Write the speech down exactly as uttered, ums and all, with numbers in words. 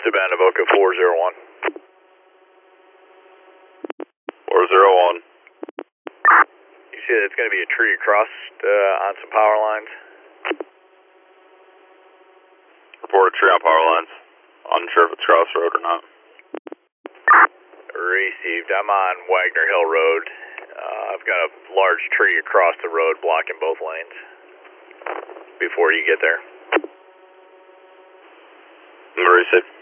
Savannah Boca four zero one. four zero one. You see that's going to be a tree across uh, on some power lines? Report a tree on power lines. Unsure if it's crossroad or not. Received. I'm on Wagner Hill Road. Uh, I've got a large tree across the road blocking both lanes before you get there. Received.